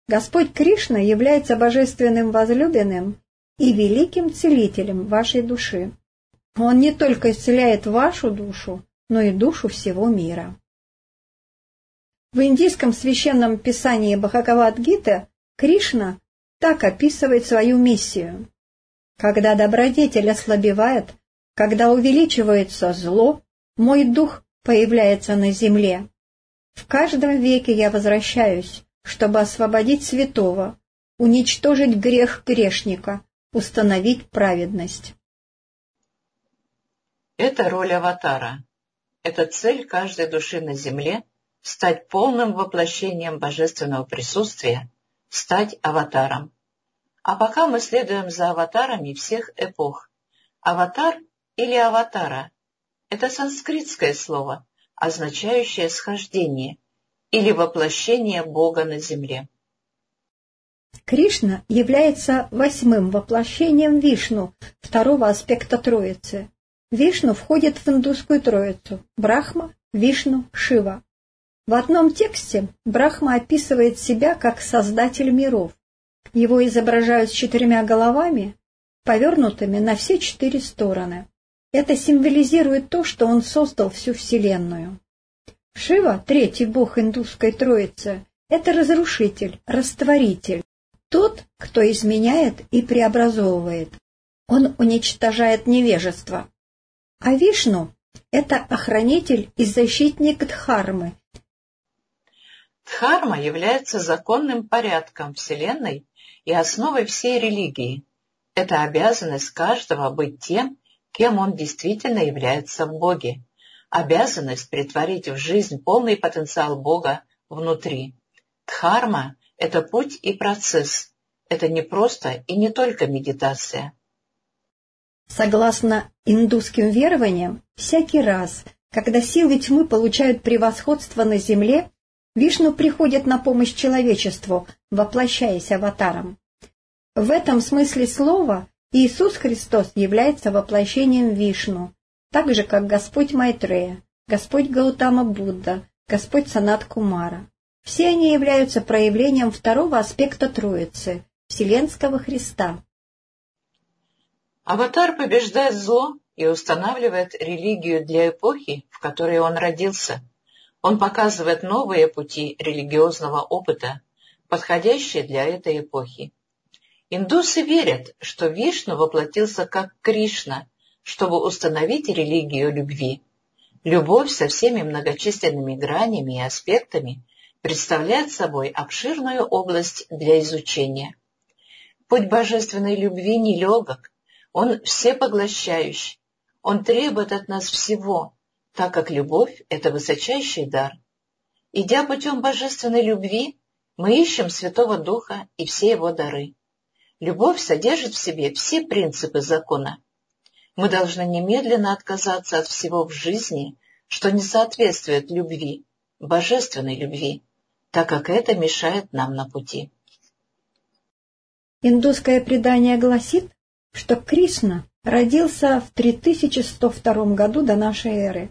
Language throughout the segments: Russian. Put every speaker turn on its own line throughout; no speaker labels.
Господь Кришна является божественным возлюбленным и великим целителем вашей души. Он не только исцеляет вашу душу, но и душу всего мира. В индийском священном писании Бхагавад-гита Кришна так описывает свою миссию. Когда добродетель ослабевает, когда увеличивается зло, мой дух появляется на земле. В каждом веке я возвращаюсь, чтобы освободить святого, уничтожить грех грешника, установить праведность.
Это роль аватара. Это цель каждой души на земле — стать полным воплощением божественного присутствия, стать аватаром. А пока мы следуем за аватарами всех эпох. Аватар или аватара — это санскритское слово, означающее схождение или воплощение Бога на земле.
Кришна является 8-м воплощением Вишну, второго аспекта Троицы. Вишну входит в индусскую троицу – Брахма, Вишну, Шива. В одном тексте Брахма описывает себя как создатель миров. Его изображают с 4 головами, повернутыми на все 4 стороны. Это символизирует то, что он создал всю Вселенную. Шива, 3-й бог индусской троицы, это разрушитель, растворитель, тот, кто изменяет и преобразовывает. Он уничтожает невежество. А Вишну – это охранитель и защитник Дхармы.
Дхарма является законным порядком Вселенной и основой всей религии. Это обязанность каждого быть тем, кем он действительно является в Боге. Обязанность претворить в жизнь полный потенциал Бога внутри. Дхарма – это путь и процесс. Это не просто и не только медитация.
Согласно индусским верованиям, всякий раз, когда силы тьмы получают превосходство на земле, Вишну приходит на помощь человечеству, воплощаясь аватаром. В этом смысле слова Иисус Христос является воплощением Вишну, так же, как Господь Майтрея, Господь Гаутама Будда, Господь Санат Кумара. Все они являются проявлением второго аспекта Троицы, Вселенского Христа.
Аватар побеждает зло и устанавливает религию для эпохи, в которой он родился. Он показывает новые пути религиозного опыта, подходящие для этой эпохи. Индусы верят, что Вишну воплотился как Кришна, чтобы установить религию любви. Любовь со всеми многочисленными гранями и аспектами представляет собой обширную область для изучения. Путь божественной любви нелегок, он всепоглощающий, он требует от нас всего, так как любовь – это высочайший дар. Идя путем божественной любви, мы ищем Святого Духа и все его дары. Любовь содержит в себе все принципы закона. Мы должны немедленно отказаться от всего в жизни, что не соответствует любви, божественной любви, так как это мешает нам на пути.
Индусское предание гласит, что Кришна родился в 3102 году до нашей эры,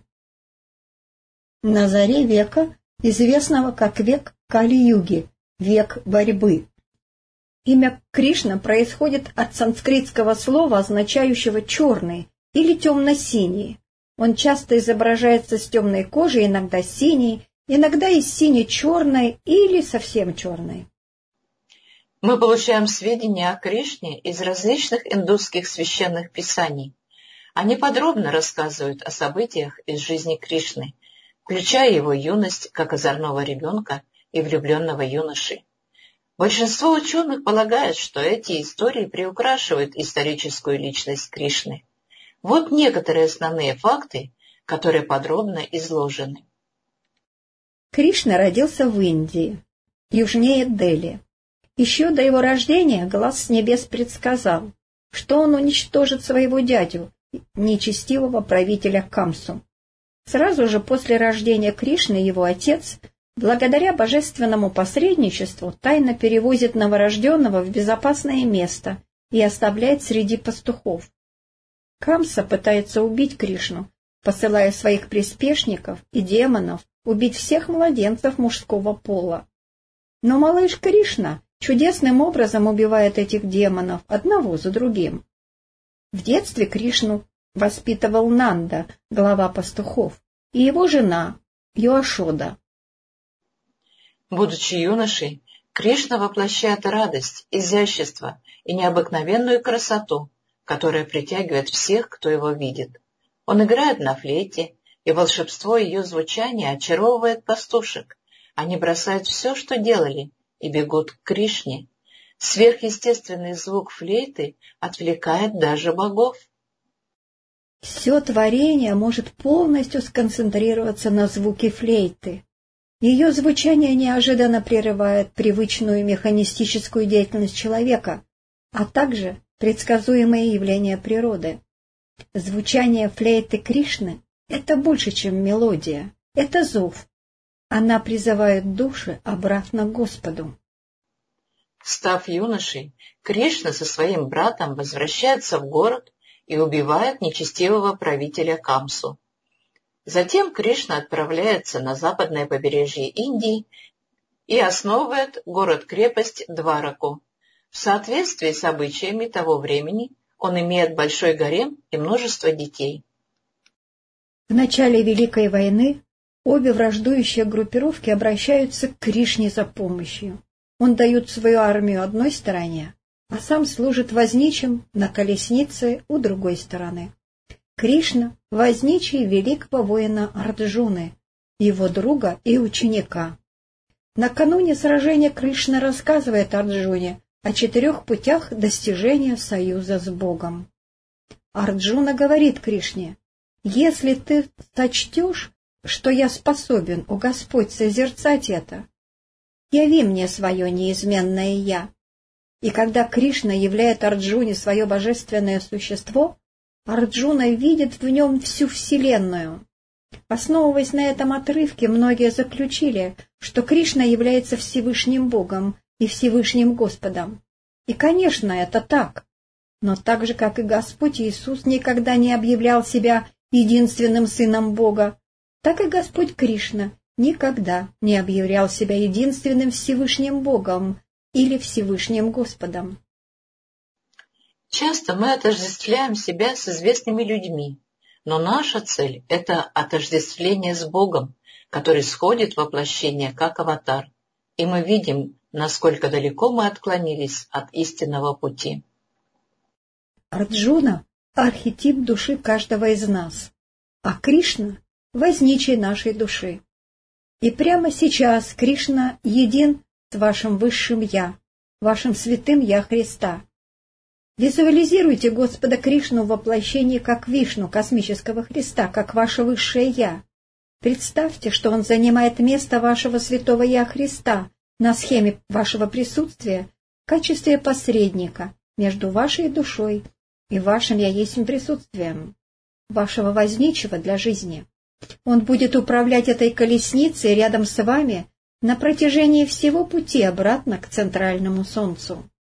на заре века, известного как век Кали-юги, век борьбы. Имя Кришна происходит от санскритского слова, означающего «черный» или «темно-синий». Он часто изображается с темной кожей, иногда синей, иногда и сине-черной или совсем черной.
Мы получаем сведения о Кришне из различных индусских священных писаний. Они подробно рассказывают о событиях из жизни Кришны, включая его юность как озорного ребенка и влюбленного юноши. Большинство ученых полагает, что эти истории приукрашивают историческую личность Кришны. Вот некоторые основные факты, которые подробно изложены.
Кришна родился в Индии, южнее Дели. Еще до его рождения глаз с небес предсказал, что он уничтожит своего дядю, нечестивого правителя Камсу. Сразу же после рождения Кришны его отец, благодаря божественному посредничеству, тайно перевозит новорожденного в безопасное место и оставляет среди пастухов. Камса пытается убить Кришну, посылая своих приспешников и демонов убить всех младенцев мужского пола. Но малыш Кришна чудесным образом убивает этих демонов одного за другим. В детстве Кришну воспитывал Нанда, глава пастухов, и его жена Йошода.
Будучи юношей, Кришна воплощает радость, изящество и необыкновенную красоту, которая притягивает всех, кто его видит. Он играет на флейте, и волшебство ее звучания очаровывает пастушек. Они бросают все, что делали, и бегут к Кришне. Сверхъестественный звук флейты отвлекает даже богов.
Все творение может полностью сконцентрироваться на звуке флейты. Ее звучание неожиданно прерывает привычную механистическую деятельность человека, а также предсказуемые явления природы. Звучание флейты Кришны — это больше, чем мелодия, это зов. Она призывает души обратно к Господу.
Став юношей, Кришна со своим братом возвращается в город и убивает нечестивого правителя Камсу. Затем Кришна отправляется на западное побережье Индии и основывает город-крепость Двараку. В соответствии с обычаями того времени он имеет большой гарем и множество детей.
В начале Великой войны обе враждующие группировки обращаются к Кришне за помощью. Он дает свою армию одной стороне, а сам служит возничим на колеснице у другой стороны. Кришна — возничий великого воина Арджуны, его друга и ученика. Накануне сражения Кришна рассказывает Арджуне о 4 путях достижения союза с Богом. Арджуна говорит Кришне: «Если ты сочтешь, что я способен, о Господь, созерцать это, яви мне свое неизменное «Я». И когда Кришна являет Арджуне свое божественное существо, Арджуна видит в нем всю Вселенную. Основываясь на этом отрывке, многие заключили, что Кришна является Всевышним Богом и Всевышним Господом. И, конечно, это так. Но так же, как и Господь Иисус никогда не объявлял себя единственным Сыном Бога, так и Господь Кришна никогда не объявлял себя единственным Всевышним Богом или Всевышним Господом.
Часто мы отождествляем себя с известными людьми, но наша цель – это отождествление с Богом, который сходит в воплощение как аватар, и мы видим, насколько далеко мы отклонились от истинного пути.
Арджуна – архетип души каждого из нас, а Кришна – возничий нашей души. И прямо сейчас Кришна един с вашим высшим Я, вашим святым Я Христа. Визуализируйте Господа Кришну в воплощении как Вишну, космического Христа, как ваше высшее Я. Представьте, что Он занимает место вашего святого Я Христа на схеме вашего присутствия в качестве посредника между вашей душой и вашим Я Есть присутствием, вашего возничего для жизни. Он будет управлять этой колесницей рядом с вами на протяжении всего пути обратно к центральному Солнцу.